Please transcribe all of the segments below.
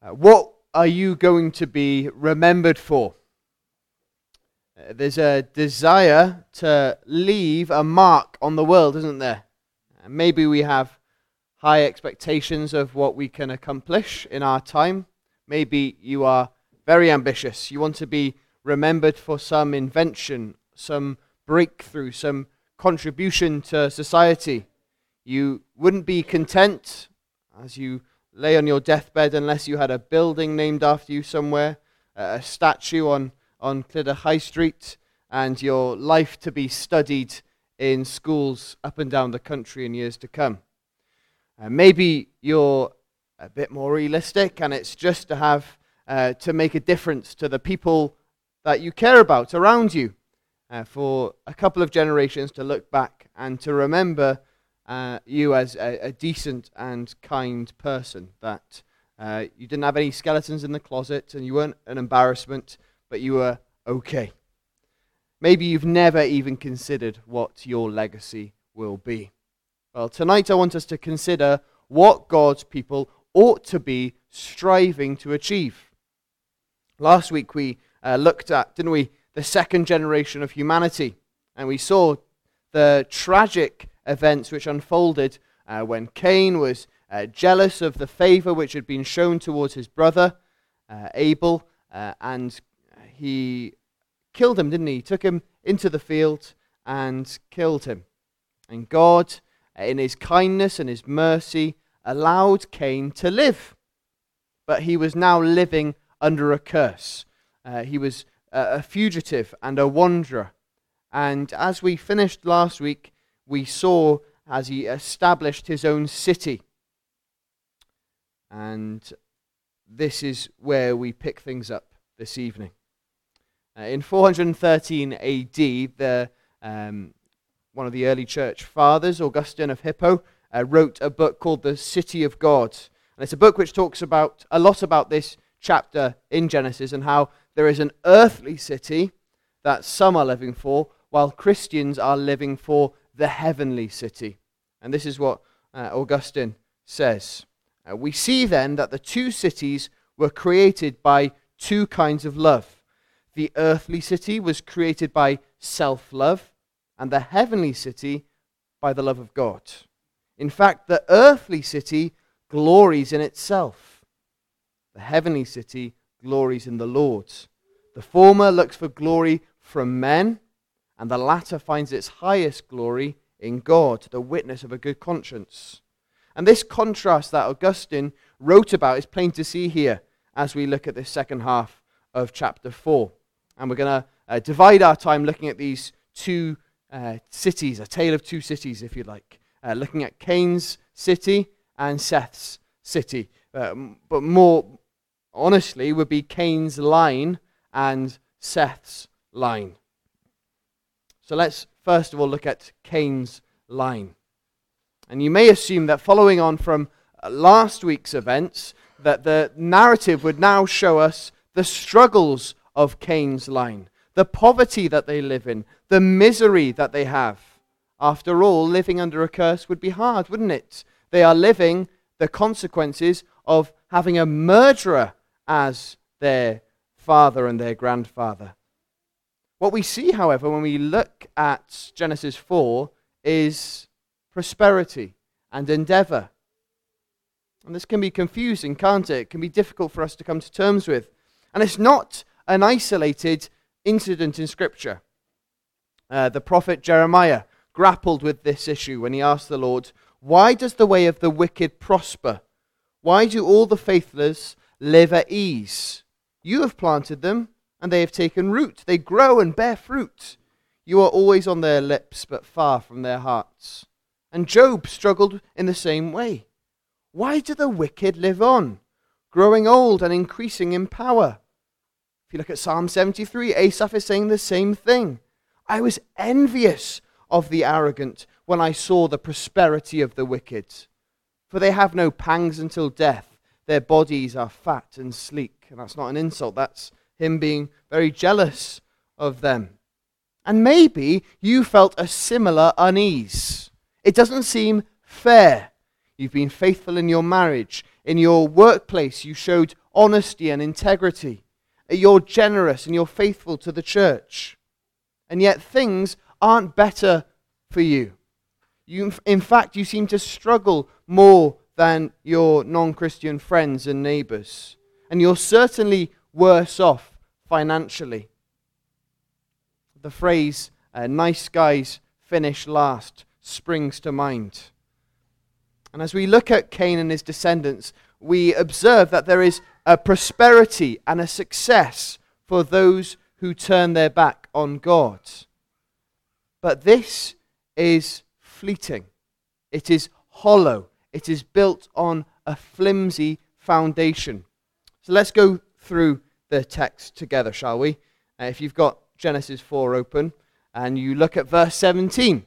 What are you going to be remembered for? There's a desire to leave a mark on the world, isn't there? Maybe we have high expectations of what we can accomplish in our time. Maybe you are very ambitious. You want to be remembered for some invention, some breakthrough, some contribution to society. You wouldn't be content as you lay on your deathbed unless you had a building named after you somewhere, a statue on Clydach High Street, and your life to be studied in schools up and down the country in years to come. Maybe you're a bit more realistic, and it's just to have to make a difference to the people that you care about around you, for a couple of generations to look back and to remember you as a decent and kind person, that you didn't have any skeletons in the closet and you weren't an embarrassment, but you were okay. Maybe you've never even considered what your legacy will be. Well, tonight I want us to consider what God's people ought to be striving to achieve. Last week we looked at, didn't we, the second generation of humanity, and we saw the tragic events which unfolded when Cain was jealous of the favor which had been shown towards his brother Abel, and he killed him, didn't he? He took him into the field and killed him. And God, in his kindness and his mercy, allowed Cain to live. But he was now living under a curse. He was a fugitive and a wanderer. And as we finished last week, we saw as he established his own city. And this is where we pick things up this evening. In 413 AD, one of the early church fathers, Augustine of Hippo, wrote a book called The City of God. And it's a book which talks about a lot about this chapter in Genesis and how there is an earthly city that some are living for, while Christians are living for the heavenly city. And this is what Augustine says. We see then that the two cities were created by two kinds of love. The earthly city was created by self-love, and the heavenly city by the love of God. In fact, the earthly city glories in itself. The heavenly city glories in the Lord. The former looks for glory from men, and the latter finds its highest glory in God, the witness of a good conscience. And this contrast that Augustine wrote about is plain to see here as we look at this second half of chapter 4. And we're going to divide our time looking at these two cities, a tale of two cities, if you like. Looking at Cain's city and Seth's city. But more honestly would be Cain's line and Seth's line. So let's first of all look at Cain's line. And you may assume that following on from last week's events, that the narrative would now show us the struggles of Cain's line, the poverty that they live in, the misery that they have. After all, living under a curse would be hard, wouldn't it? They are living the consequences of having a murderer as their father and their grandfather. What we see, however, when we look at Genesis 4 is prosperity and endeavor. And this can be confusing, can't it? It can be difficult for us to come to terms with. And it's not an isolated incident in Scripture. The prophet Jeremiah grappled with this issue when he asked the Lord, "Why does the way of the wicked prosper? Why do all the faithless live at ease? You have planted them, and they have taken root. They grow and bear fruit. You are always on their lips, but far from their hearts." And Job struggled in the same way. Why do the wicked live on, growing old and increasing in power? If you look at Psalm 73, Asaph is saying the same thing. I was envious of the arrogant when I saw the prosperity of the wicked. For they have no pangs until death. Their bodies are fat and sleek. And that's not an insult. That's him being very jealous of them. And maybe you felt a similar unease. It doesn't seem fair. You've been faithful in your marriage. In your workplace, you showed honesty and integrity. You're generous and you're faithful to the church. And yet things aren't better for you. In fact, you seem to struggle more than your non-Christian friends and neighbors. And you're certainly worse off financially. The phrase, nice guys finish last, springs to mind. And as we look at Cain and his descendants, we observe that there is a prosperity and a success for those who turn their back on God. But this is fleeting. It is hollow. It is built on a flimsy foundation. So let's go through the text together, shall we? If you've got Genesis 4 open, and you look at verse 17.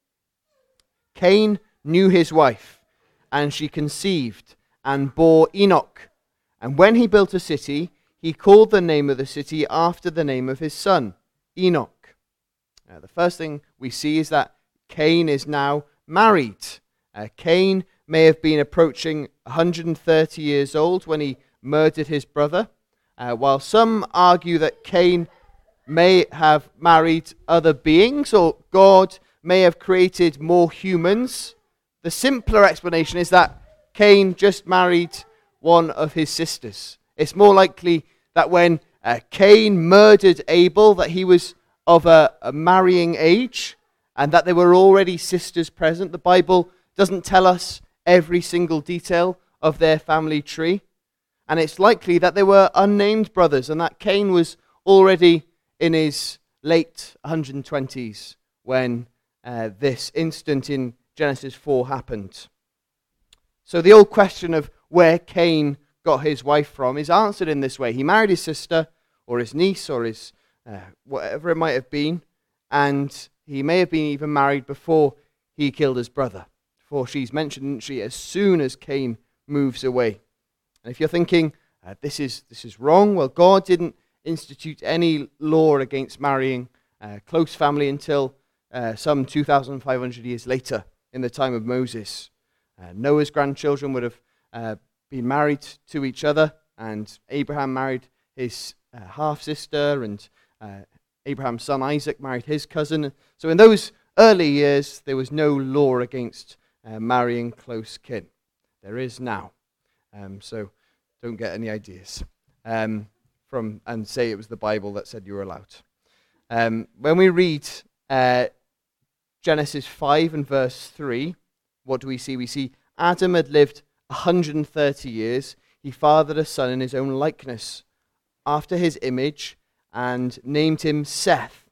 Cain knew his wife, and she conceived and bore Enoch. And when he built a city, he called the name of the city after the name of his son, Enoch. The first thing we see is that Cain is now married. Cain may have been approaching 130 years old when he murdered his brother, while some argue that Cain may have married other beings, or God may have created more humans. The simpler explanation is that Cain just married one of his sisters. It's more likely that when Cain murdered Abel, that he was of a marrying age, and that there were already sisters present. The Bible doesn't tell us every single detail of their family tree. And it's likely that there were unnamed brothers, and that Cain was already in his late 120s when this incident in Genesis 4 happened. So the old question of where Cain got his wife from is answered in this way. He married his sister, or his niece, or his whatever it might have been, and he may have been even married before he killed his brother. For she's mentioned, isn't she, as soon as Cain moves away. And if you're thinking, this is wrong, well, God didn't institute any law against marrying close family until some 2,500 years later, in the time of Moses. Noah's grandchildren would have been married to each other, and Abraham married his half-sister, and Abraham's son Isaac married his cousin. So in those early years, there was no law against marrying close kin. There is now. So don't get any ideas from and say it was the Bible that said you were allowed. When we read Genesis 5 and verse 3, what do we see? We see Adam had lived 130 years. He fathered a son in his own likeness, after his image, and named him Seth.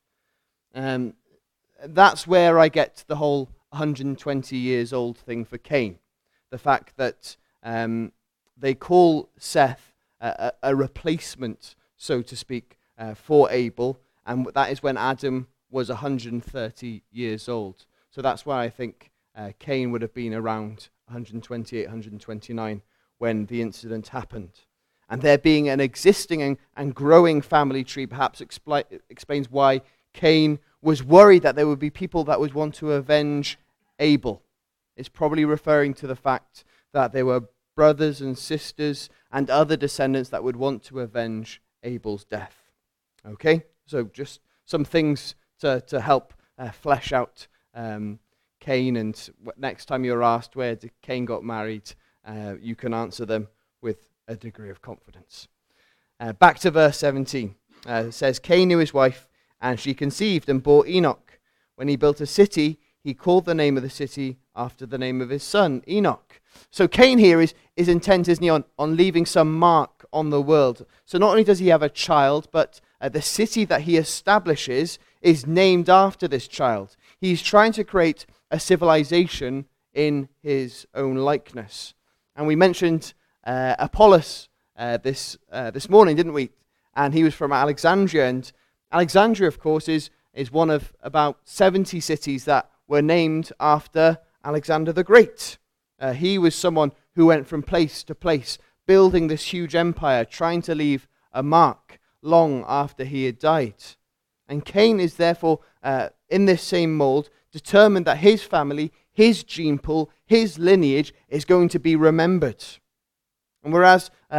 That's where I get the whole 120 years old thing for Cain. The fact that they call Seth a replacement, so to speak, for Abel, and that is when Adam was 130 years old. So that's why I think Cain would have been around 128, 129 when the incident happened. And there being an existing and growing family tree perhaps explains why Cain was worried that there would be people that would want to avenge Abel. It's probably referring to the fact that there were brothers and sisters and other descendants that would want to avenge Abel's death. Okay? So just some things to help flesh out Cain, and next time you're asked where Cain got married, you can answer them with a degree of confidence. Back to verse 17. It says, Cain knew his wife, and she conceived and bore Enoch. When he built a city, he called the name of the city after the name of his son, Enoch. So Cain here is intent, isn't he, on leaving some mark on the world. So not only does he have a child, but the city that he establishes is named after this child. He's trying to create a civilization in his own likeness. And we mentioned Apollos this morning, didn't we? And he was from Alexandria. And Alexandria, of course, is one of about 70 cities that were named after Alexander the Great. He was someone who went from place to place, building this huge empire, trying to leave a mark long after he had died. And Cain is therefore, in this same mold, determined that his family, his gene pool, his lineage is going to be remembered. And whereas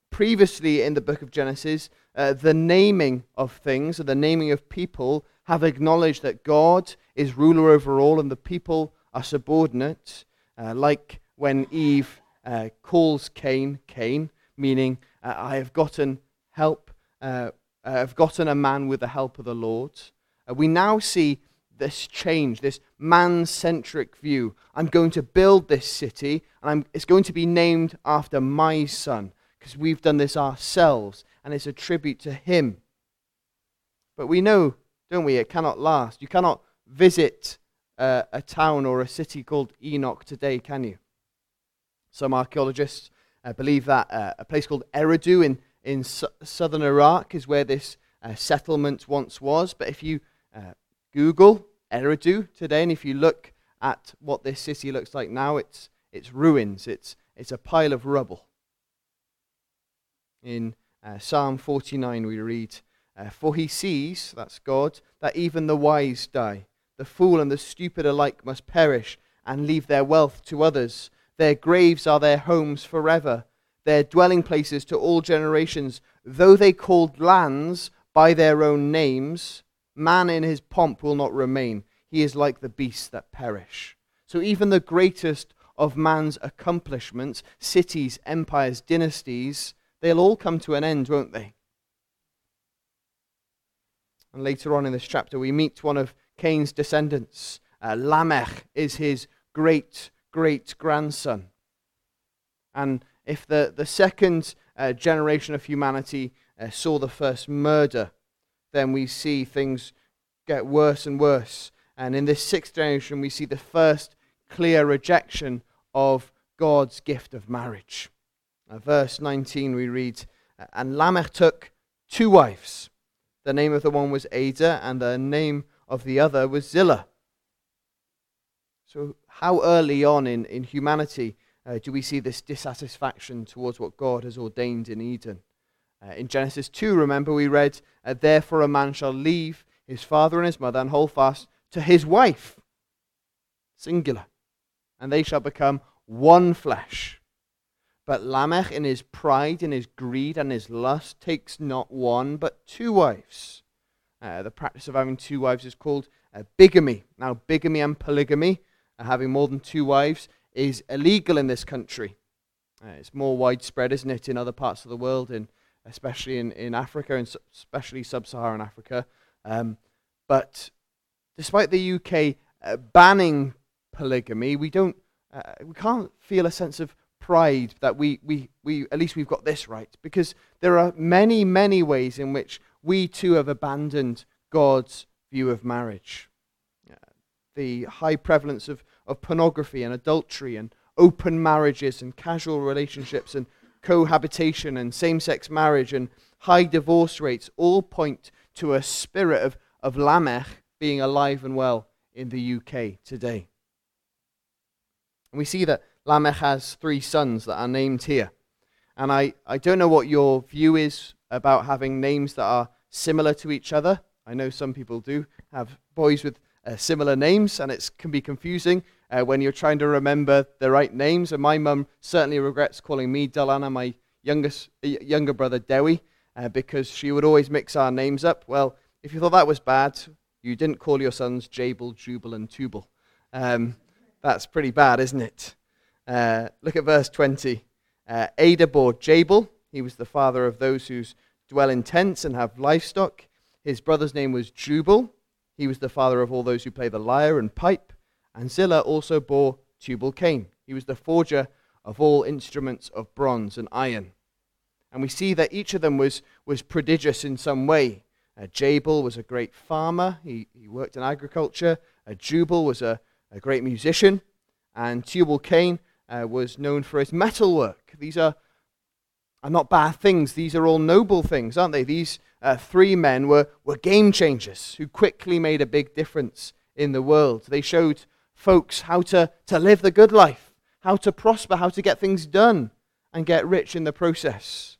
previously in the book of Genesis, the naming of things, or the naming of people, have acknowledged that God is ruler over all and the people are subordinate, like when Eve calls Cain, Cain, meaning I have gotten help, I've gotten a man with the help of the Lord. We now see this change, this man-centric view. I'm going to build this city, and it's going to be named after my son, because we've done this ourselves, and it's a tribute to him. But we know, don't we, it cannot last. You cannot visit a town or a city called Enoch today, can you? Some archaeologists believe that a place called Eridu in southern Iraq is where this settlement once was. But if you Google Eridu today, and if you look at what this city looks like now, it's ruins. It's a pile of rubble. In Psalm 49 we read, "For he sees," that's God, "that even the wise die. The fool and the stupid alike must perish and leave their wealth to others. Their graves are their homes forever, their dwelling places to all generations. Though they called lands by their own names, man in his pomp will not remain. He is like the beasts that perish." So even the greatest of man's accomplishments, cities, empires, dynasties, they'll all come to an end, won't they? And later on in this chapter, we meet one of Cain's descendants. Lamech is his great-great-grandson. And if the second generation of humanity saw the first murder, then we see things get worse and worse. And in this sixth generation, we see the first clear rejection of God's gift of marriage. Verse 19, we read, "And Lamech took 2 wives. The name of the one was Ada, and the name of the other was Zillah." So how early on in humanity do we see this dissatisfaction towards what God has ordained in Eden? In Genesis 2, remember, we read, "Therefore a man shall leave his father and his mother and hold fast to his wife," singular, "and they shall become one flesh. But Lamech in his pride, in his greed and his lust takes not 1 but 2 wives." The practice of having 2 wives is called bigamy. Now bigamy and polygamy, having more than 2 wives, is illegal in this country. It's more widespread, isn't it, in other parts of the world, especially in Africa, and especially sub-Saharan Africa. But despite the UK banning polygamy, we can't feel a sense of pride that we at least we've got this right, because there are many, many ways in which we too have abandoned God's view of marriage. The high prevalence of pornography and adultery and open marriages and casual relationships and cohabitation and same-sex marriage and high divorce rates all point to a spirit of Lamech being alive and well in the UK today. And we see that Lamech has 3 sons that are named here. And I don't know what your view is about having names that are similar to each other. I know some people do have boys with similar names, and it can be confusing when you're trying to remember the right names. And my mum certainly regrets calling me Dylan and my younger brother Dewi, because she would always mix our names up. Well, if you thought that was bad, you didn't call your sons Jabal, Jubal, and Tubal. That's pretty bad, isn't it? Look at verse 20. Ada bore Jabal. He was the father of those who dwell in tents and have livestock. His brother's name was Jubal. He was the father of all those who play the lyre and pipe. And Zillah also bore Tubal-Cain. He was the forger of all instruments of bronze and iron. And we see that each of them was prodigious in some way. Jabal was a great farmer. He worked in agriculture. Jubal was a great musician. And Tubal-Cain was known for his metalwork. These are not bad things. These are all noble things, aren't they? These 3 men were game changers who quickly made a big difference in the world. They showed folks how to live the good life, how to prosper, how to get things done and get rich in the process.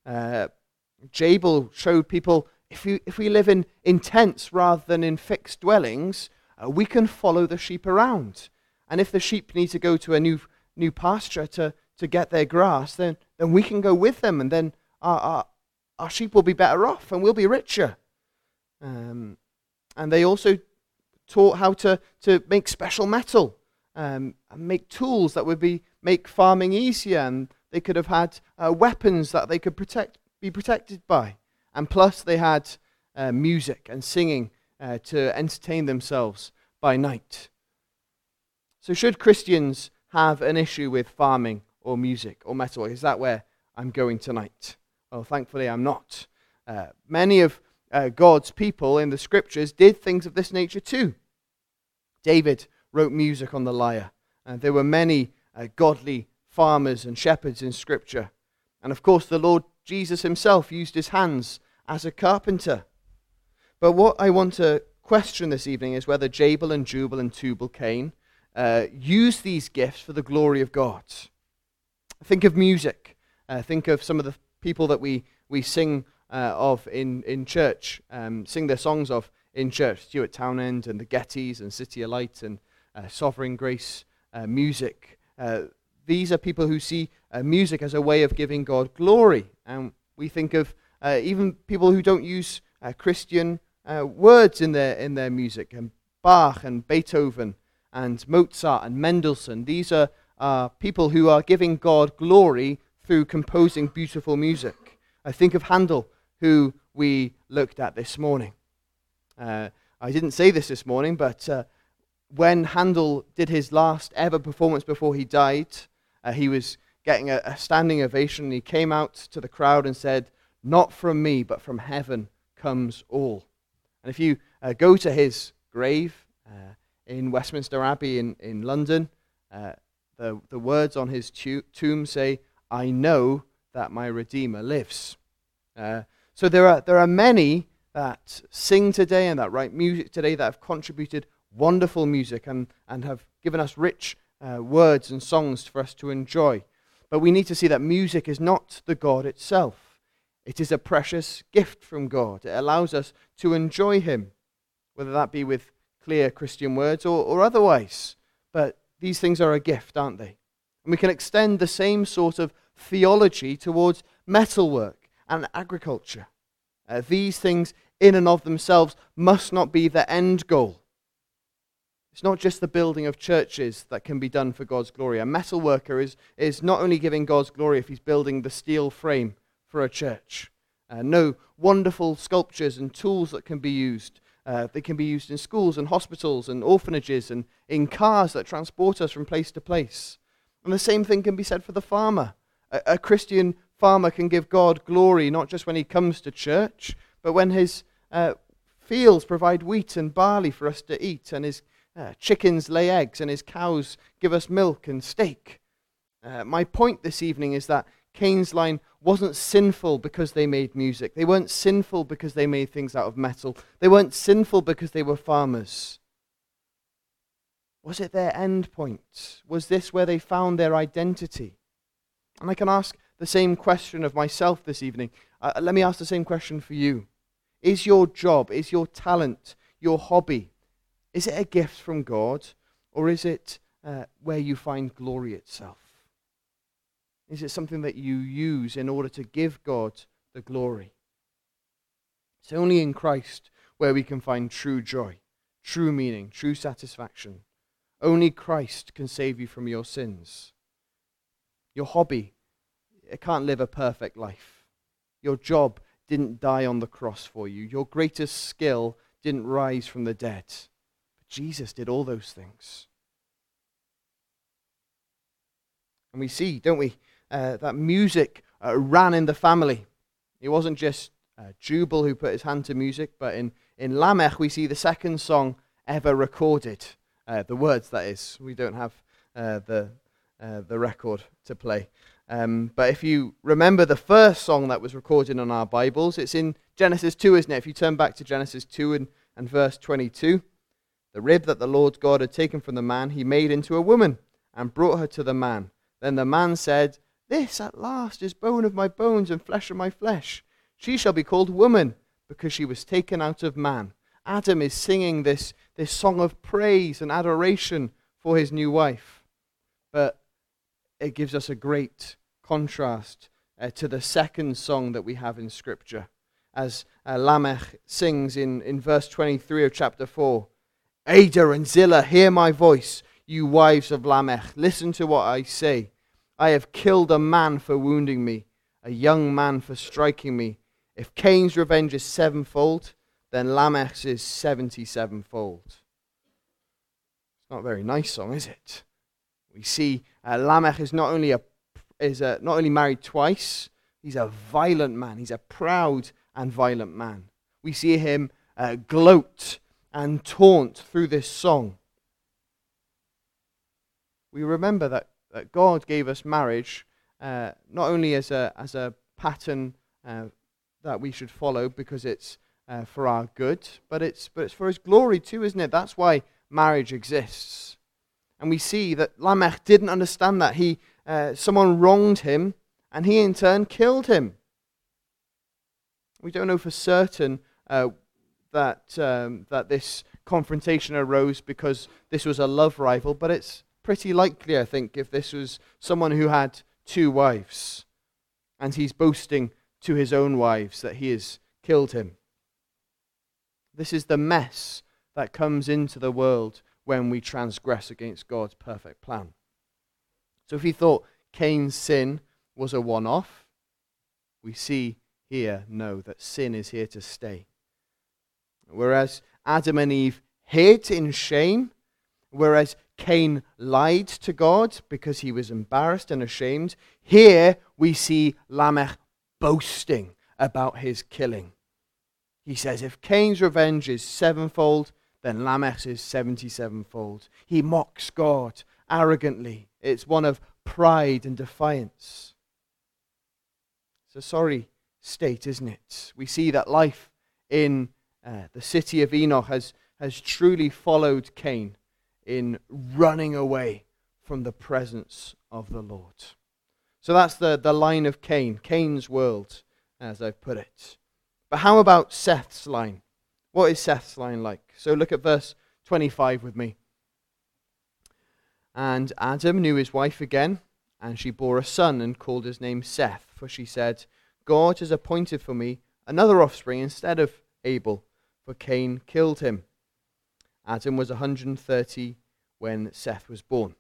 Jabal showed people, if we live in tents rather than in fixed dwellings, we can follow the sheep around. And if the sheep need to go to a new pasture to get their grass, then then we can go with them, and then our sheep will be better off, and we'll be richer. And they also taught how to make special metal, and make tools that would make farming easier, and they could have had weapons that they could be protected by. And plus they had music and singing to entertain themselves by night. So should Christians have an issue with farming or music or metal? Is that where I'm going tonight? Well, thankfully I'm not. Many of God's people in the scriptures did things of this nature too. David wrote music on the lyre. There were many godly farmers and shepherds in scripture. And of course the Lord Jesus himself used his hands as a carpenter. But what I want to question this evening is whether Jabal and Jubal and Tubal-Cain use these gifts for the glory of God. Think of music. Think of some of the people that we sing of in church, sing their songs of in church. Stuart Townend and the Gettys and City of Light and Sovereign Grace music. These are people who see music as a way of giving God glory. And we think of even people who don't use Christian words in their music, and Bach and Beethoven and Mozart and Mendelssohn. These are people who are giving God glory through composing beautiful music. I think of Handel, who we looked at this morning. I didn't say this morning, but when Handel did his last ever performance before he died, he was getting a standing ovation, and he came out to the crowd and said, "Not from me, but from heaven comes all." And if you go to his grave in Westminster Abbey in London, the words on his tomb say, "I know that my Redeemer lives." So there are many that sing today and that write music today that have contributed wonderful music and have given us rich words and songs for us to enjoy. But we need to see that music is not the God itself. It is a precious gift from God. It allows us to enjoy him, whether that be with clear Christian words or otherwise. But these things are a gift, aren't they? And we can extend the same sort of theology towards metalwork and agriculture. These things in and of themselves must not be the end goal. It's not just the building of churches that can be done for God's glory. A metal worker is not only giving God's glory if he's building the steel frame for a church. No, wonderful sculptures and tools that can be used. They can be used in schools and hospitals and orphanages and in cars that transport us from place to place. And the same thing can be said for the farmer. A Christian farmer can give God glory not just when he comes to church, but when his fields provide wheat and barley for us to eat, and his chickens lay eggs, and his cows give us milk and steak. My point this evening is that Cain's line wasn't sinful because they made music. They weren't sinful because they made things out of metal. They weren't sinful because they were farmers. Was it their end point? Was this where they found their identity? And I can ask the same question of myself this evening. Let me ask the same question for you. Is your job, is your talent, your hobby, is it a gift from God, or is it where you find glory itself? Is it something that you use in order to give God the glory? It's only in Christ where we can find true joy, true meaning, true satisfaction. Only Christ can save you from your sins. Your hobby, it can't live a perfect life. Your job didn't die on the cross for you. Your greatest skill didn't rise from the dead. But Jesus did all those things. And we see, don't we, that music ran in the family. It wasn't just Jubal who put his hand to music, but in Lamech we see the second song ever recorded. The words, that is. We don't have the record to play. But if you remember the first song that was recorded on our Bibles, it's in Genesis 2, isn't it? If you turn back to Genesis 2 and verse 22, the rib that the Lord God had taken from the man, he made into a woman and brought her to the man. Then the man said, "This at last is bone of my bones and flesh of my flesh. She shall be called woman, because she was taken out of man." Adam is singing this song of praise and adoration for his new wife. But it gives us a great contrast to the second song that we have in Scripture, as Lamech sings in verse 23 of chapter 4. Ada and Zillah, hear my voice, you wives of Lamech. Listen to what I say. I have killed a man for wounding me, a young man for striking me. If Cain's revenge is sevenfold, then Lamech's is 77-fold. It's not a very nice song, is it? We see Lamech is not only married twice, he's a violent man. He's a proud and violent man. We see him gloat and taunt through this song. We remember that God gave us marriage not only as a pattern that we should follow because it's for our good, but it's for His glory too, isn't it? That's why marriage exists. And we see that Lamech didn't understand that. Someone wronged him, and he in turn killed him. We don't know for certain that this confrontation arose because this was a love rival, but it's pretty likely, I think, if this was someone who had two wives, and he's boasting to his own wives that he has killed him. This is the mess that comes into the world when we transgress against God's perfect plan. So if he thought Cain's sin was a one-off, we see here, no, that sin is here to stay. Whereas Adam and Eve hid in shame, whereas Cain lied to God because he was embarrassed and ashamed, here we see Lamech boasting about his killing. He says, if Cain's revenge is sevenfold, then Lamech's is 77-fold. He mocks God arrogantly. It's one of pride and defiance. It's a sorry state, isn't it? We see that life in the city of Enoch has truly followed Cain in running away from the presence of the Lord. So that's the line of Cain, Cain's world, as I've put it. But how about Seth's line? What is Seth's line like? So look at verse 25 with me. And Adam knew his wife again, and she bore a son and called his name Seth, for she said, God has appointed for me another offspring instead of Abel, for Cain killed him. Adam was 130 when Seth was born.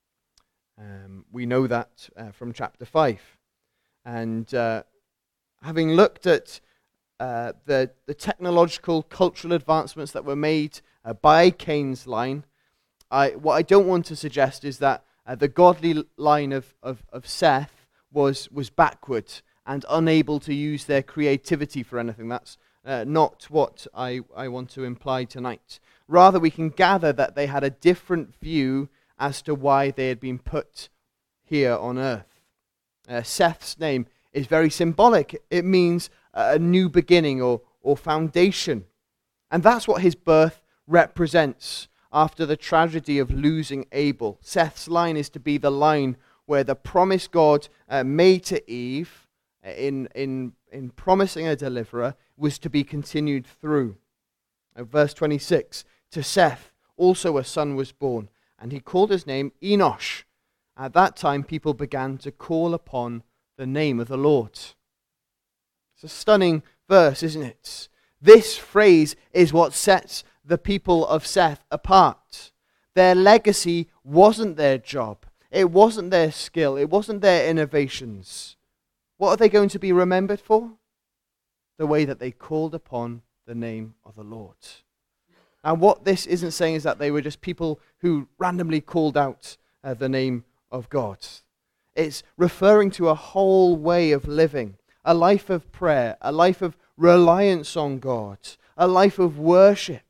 We know that from chapter 5. And having looked at the technological, cultural advancements that were made by Cain's line, what I don't want to suggest is that the godly line of Seth was backward and unable to use their creativity for anything. That's not what I want to imply tonight. Rather, we can gather that they had a different view as to why they had been put here on earth. Seth's name is very symbolic. It means a new beginning or foundation. And that's what his birth represents after the tragedy of losing Abel. Seth's line is to be the line where the promise God made to Eve in promising a deliverer was to be continued through. Verse 26, to Seth also a son was born, and he called his name Enosh. At that time people began to call upon the name of the Lord. It's a stunning verse, isn't it? This phrase is what sets the people of Seth apart. Their legacy wasn't their job. It wasn't their skill. It wasn't their innovations. What are they going to be remembered for? The way that they called upon the name of the Lord. And what this isn't saying is that they were just people who randomly called out the name of God. It's referring to a whole way of living, a life of prayer, a life of reliance on God, a life of worship.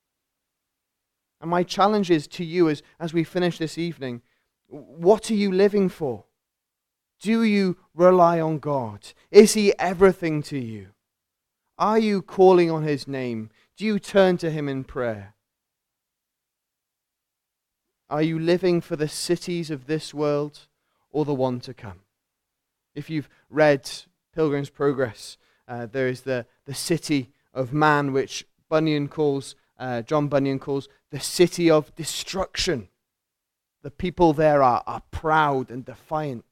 And my challenge is to you as we finish this evening, what are you living for? Do you rely on God? Is He everything to you? Are you calling on His name? Do you turn to Him in prayer? Are you living for the cities of this world or the one to come? If you've read Pilgrim's Progress, there is the city of man, which John Bunyan calls the city of destruction. The people there are proud and defiant.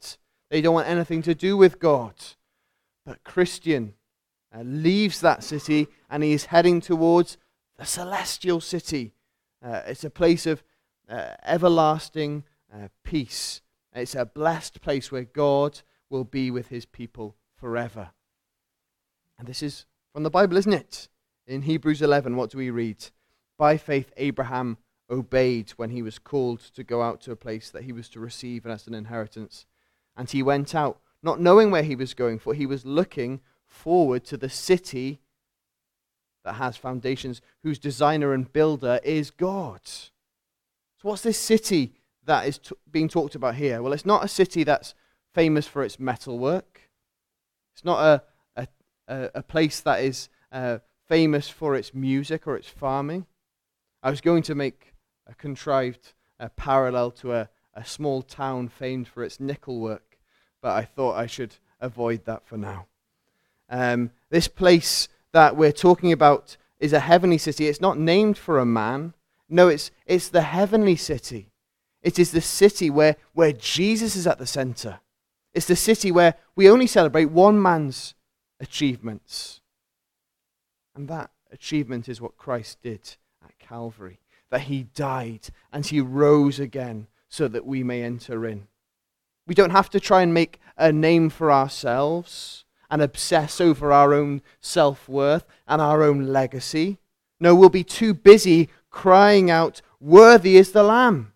They don't want anything to do with God. But Christian leaves that city and he is heading towards the celestial city. It's a place of everlasting peace. It's a blessed place where God will be with his people forever. And this is from the Bible, isn't it? In Hebrews 11, what do we read? By faith, Abraham obeyed when he was called to go out to a place that he was to receive as an inheritance. And he went out, not knowing where he was going, for he was looking forward to the city that has foundations, whose designer and builder is God. So what's this city that is being talked about here? Well, it's not a city that's famous for its metalwork. It's not a place that is famous for its music or its farming. I was going to make a contrived parallel to a small town famed for its nickel work, but I thought I should avoid that for now. This place that we're talking about is a heavenly city. It's not named for a man. No, it's the heavenly city. It is the city where Jesus is at the center. It's the city where we only celebrate one man's achievements. And that achievement is what Christ did at Calvary. That he died and he rose again so that we may enter in. We don't have to try and make a name for ourselves and obsess over our own self-worth and our own legacy. No, we'll be too busy crying out, "Worthy is the Lamb."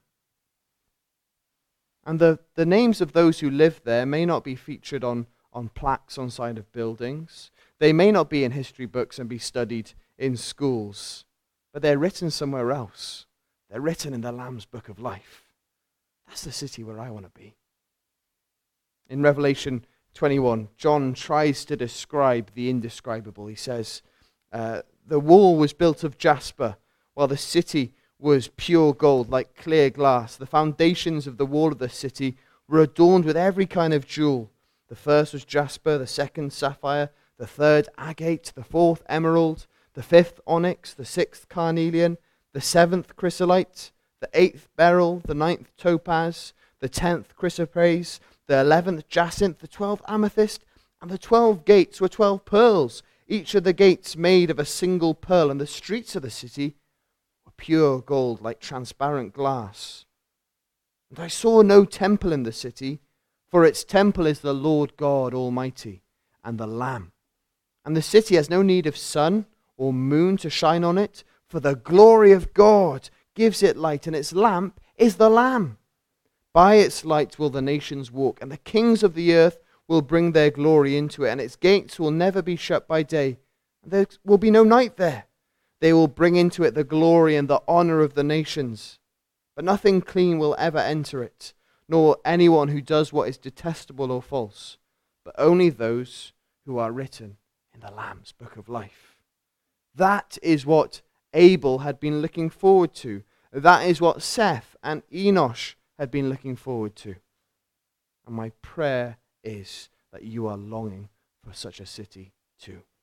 And the names of those who live there may not be featured on plaques on side of buildings. They may not be in history books and be studied in schools. But they're written somewhere else. They're written in the Lamb's Book of Life. That's the city where I want to be. In Revelation 21, John tries to describe the indescribable. He says, the wall was built of jasper, while the city was pure gold, like clear glass. The foundations of the wall of the city were adorned with every kind of jewel. The first was jasper, the second sapphire, the third agate, the fourth emerald, the fifth onyx, the sixth carnelian, the seventh chrysolite, the eighth beryl, the ninth topaz, the 10th chrysoprase, the 11th jacinth, the 12th amethyst, and the 12 gates were 12 pearls, each of the gates made of a single pearl, and the streets of the city were pure gold, like transparent glass. And I saw no temple in the city, for its temple is the Lord God Almighty and the Lamb. And the city has no need of sun or moon to shine on it, for the glory of God gives it light, and its lamp is the Lamb. By its light will the nations walk, and the kings of the earth will bring their glory into it, and its gates will never be shut by day, and there will be no night there. They will bring into it the glory and the honor of the nations. But nothing clean will ever enter it, nor anyone who does what is detestable or false, but only those who are written in the Lamb's Book of Life. That is what Abel had been looking forward to. That is what Seth and Enosh had been looking forward to. And my prayer is that you are longing for such a city too.